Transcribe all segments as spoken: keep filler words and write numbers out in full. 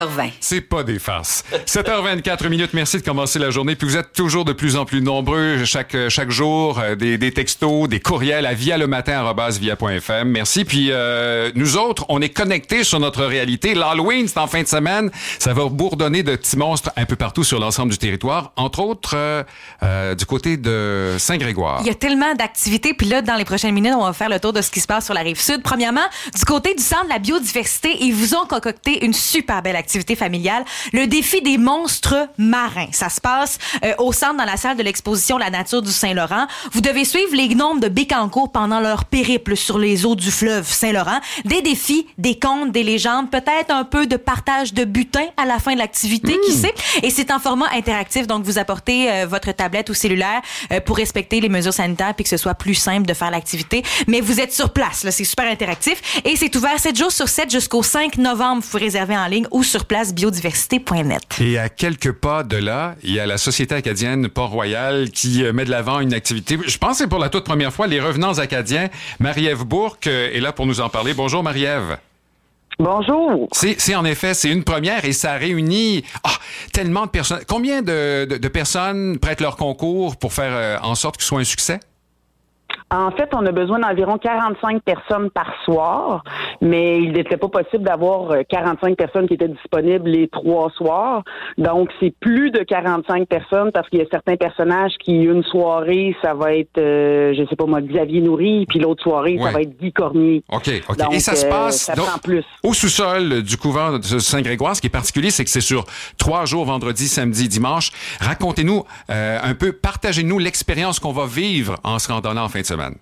vingt. C'est pas des farces. sept heures vingt-quatre minutes, merci de commencer la journée. Puis vous êtes toujours de plus en plus nombreux chaque chaque jour, euh, des, des textos, des courriels à via le matin arobase via point f m. Merci. Puis euh, nous autres, on est connectés sur notre réalité. L'Halloween, c'est en fin de semaine. Ça va bourdonner de petits monstres un peu partout sur l'ensemble du territoire, entre autres euh, euh, du côté de Saint-Grégoire. Il y a tellement d'activités. Puis là, dans les prochaines minutes, on va faire le tour de ce qui se passe sur la Rive-Sud. Premièrement, du côté du Centre de la biodiversité, ils vous ont concocté une super belle activité familiale, le défi des monstres marins. Ça se passe euh, au centre dans la salle de l'exposition La Nature du Saint-Laurent. Vous devez suivre les gnomes de Bécancour pendant leur périple sur les eaux du fleuve Saint-Laurent. Des défis, des contes, des légendes, peut-être un peu de partage de butin à la fin de l'activité, mmh. qui sait. Et c'est en format interactif, donc vous apportez euh, votre tablette ou cellulaire euh, pour respecter les mesures sanitaires puis que ce soit plus simple de faire l'activité. Mais vous êtes sur place, là, c'est super interactif. Et c'est ouvert sept jours sur sept jusqu'au cinq novembre. Vous réservez en ligne ou sur place biodiversité point net. Et à quelques pas de là, il y a la Société acadienne Port-Royal qui met de l'avant une activité. Je pense que c'est pour la toute première fois, les revenants acadiens. Marie-Ève Bourque est là pour nous en parler. Bonjour Marie-Ève. Bonjour. C'est, c'est en effet, c'est une première et ça réunit oh, tellement de personnes. Combien de, de, de personnes prêtent leur concours pour faire euh, en sorte que ce soit un succès? En fait, on a besoin d'environ quarante-cinq personnes par soir, mais il n'était pas possible d'avoir quarante-cinq personnes qui étaient disponibles les trois soirs. Donc, c'est plus de quarante-cinq personnes parce qu'il y a certains personnages qui, une soirée, ça va être, euh, je sais pas moi, Xavier Nourry, puis l'autre soirée, ouais. ça va être Guy Cormier. OK, OK. Donc, et ça se passe euh, ça donc, prend plus. Au sous-sol du couvent de Saint-Grégoire. Ce qui est particulier, c'est que c'est sur trois jours, vendredi, samedi, dimanche. Racontez-nous euh, un peu, partagez-nous l'expérience qu'on va vivre en se rendant là en fin de semaine.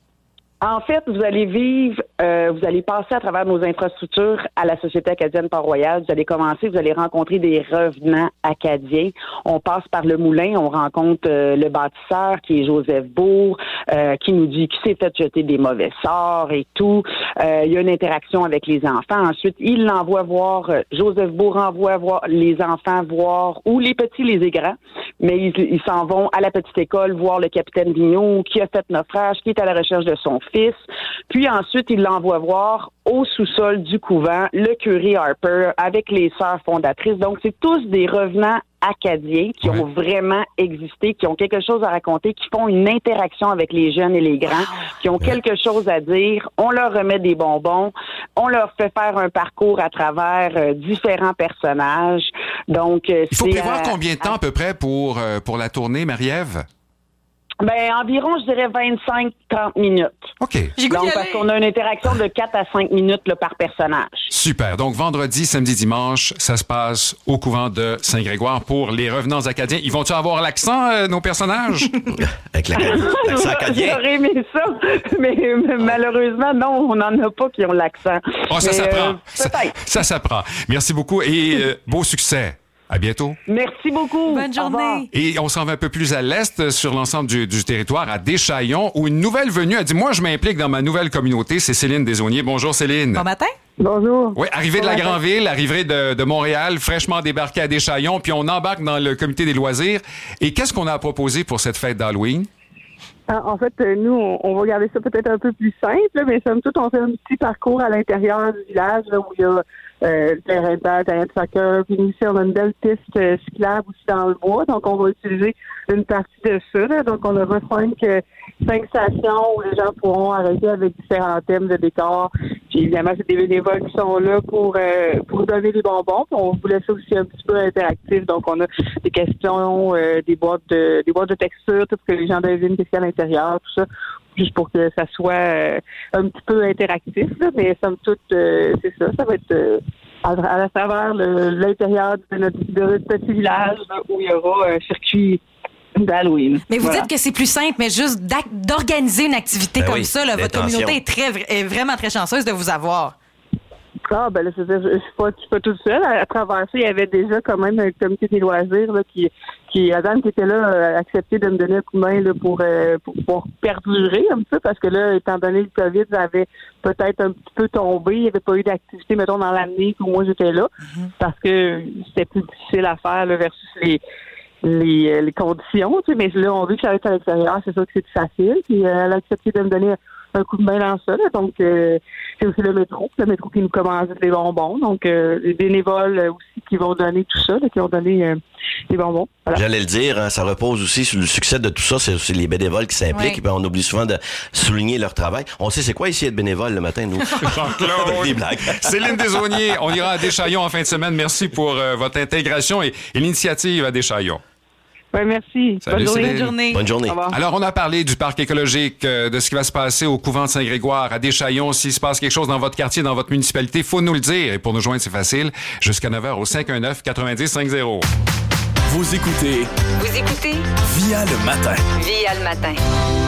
En fait, vous allez vivre, euh, vous allez passer à travers nos infrastructures à la Société acadienne Port-Royal. Vous allez commencer, vous allez rencontrer des revenants acadiens. On passe par le moulin, on rencontre euh, le bâtisseur qui est Joseph Bourg, euh, qui nous dit qu'il s'est fait jeter des mauvais sorts et tout. Euh, il y a une interaction avec les enfants. Ensuite, il l'envoie voir, euh, Joseph Bourg envoie voir les enfants voir, ou les petits, les et grands, mais ils, ils s'en vont à la petite école voir le capitaine Vigneault qui a fait naufrage, qui est à la recherche de son fils. Puis ensuite, il l'envoie voir au sous-sol du couvent le curé Harper avec les sœurs fondatrices. Donc, c'est tous des revenants acadiens qui ouais. ont vraiment existé, qui ont quelque chose à raconter, qui font une interaction avec les jeunes et les grands, qui ont ouais. quelque chose à dire. On leur remet des bonbons. On leur fait faire un parcours à travers euh, différents personnages. Donc, euh, il faut c'est prévoir à, combien de temps à peu près pour, euh, pour la tournée, Marie-Ève? Ben, environ, je dirais vingt-cinq à trente minutes. OK. J'ai Donc, parce qu'on a une interaction de quatre à cinq minutes là, par personnage. Super. Donc, vendredi, samedi, dimanche, ça se passe au couvent de Saint-Grégoire pour les revenants acadiens. Ils vont-tu avoir l'accent, euh, nos personnages? Avec la, l'accent acadien. J'aurais aimé ça, mais, mais malheureusement, non, on n'en a pas qui ont l'accent. Oh, ça mais, s'apprend. Euh, ça, ça s'apprend. Merci beaucoup et euh, beau succès. À bientôt. Merci beaucoup. Bonne journée. Et on s'en va un peu plus à l'est, sur l'ensemble du, du territoire, à Deschaillons, où une nouvelle venue a dit « Moi, je m'implique dans ma nouvelle communauté ». C'est Céline Desaulniers. Bonjour, Céline. Bon matin. Bonjour. Oui, arrivée de la Grandville, arrivée de, de Montréal, fraîchement débarquée à Deschaillons, puis on embarque dans le comité des loisirs. Et qu'est-ce qu'on a proposé pour cette fête d'Halloween? En fait, nous, on, on va garder ça peut-être un peu plus simple, mais somme toute, on fait un petit parcours à l'intérieur du village là, où il y a euh, le terrain de balle, le terrain de soccer, puis nous aussi, on a une belle piste euh, cyclable aussi dans le bois, donc on va utiliser une partie de ça. Là. Donc, on aura cinq, euh, cinq stations où les gens pourront arrêter avec différents thèmes de décor. Puis évidemment, c'est des bénévoles qui sont là pour euh, pour donner des bonbons. Puis on voulait ça aussi un petit peu interactif. Donc, on a des questions, euh, des boîtes de des boîtes de texture, tout pour que les gens devinent qu'est-ce qu'il y a à l'intérieur, tout ça, juste pour que ça soit euh, un petit peu interactif. Là. Mais somme toute, euh, c'est ça. Ça va être euh, à, à travers le, l'intérieur de notre, de notre petit village là, où il y aura un circuit d'Halloween. Mais vous voilà. dites que c'est plus simple, mais juste d'organiser une activité ben comme oui, ça, là, votre l'intention. communauté est, très, est vraiment très chanceuse de vous avoir. Ah, ben là, je ne suis pas, pas toute seule. À, à travers ça, il y avait déjà quand même un comité des loisirs là, qui, qui, Adam qui était là, a accepté de me donner un coup de main là, pour, euh, pour, pour perdurer un peu, parce que là, étant donné le COVID, ça avait peut-être un petit peu tombé. Il n'y avait pas eu d'activité, mettons, dans l'année où moi j'étais là, mm-hmm. parce que c'était plus difficile à faire là, versus les les, les conditions, tu sais, mais là, on veut que ça reste à l'extérieur, c'est sûr que c'est plus facile, puis euh, elle a accepté de me donner un coup de main dans ça, là, donc euh, c'est aussi le métro, le métro qui nous commande les bonbons, donc euh, les bénévoles aussi qui vont donner tout ça, là, qui vont donner euh, des bonbons. Voilà. J'allais le dire, hein, ça repose aussi sur le succès de tout ça. C'est aussi les bénévoles qui s'impliquent. Oui. Et puis on oublie souvent de souligner leur travail. On sait c'est quoi ici être bénévole le matin, nous? Jean-Claude. Des blagues. Céline Desaulniers, on ira à Deschaillons en fin de semaine. Merci pour euh, votre intégration et, et l'initiative à Deschaillons. Ouais, merci. Salut, Bonne journée. Céline. Bonne journée. Bonne journée. Au revoir. Alors, on a parlé du parc écologique, euh, de ce qui va se passer au couvent de Saint-Grégoire, à Deschaillons. S'il se passe quelque chose dans votre quartier, dans votre municipalité, faut nous le dire. Et pour nous joindre, c'est facile. Jusqu'à neuf heures au cinq un neuf, neuf zéro cinq zéro. Vous écoutez Vous écoutez Via le matin. Via le matin.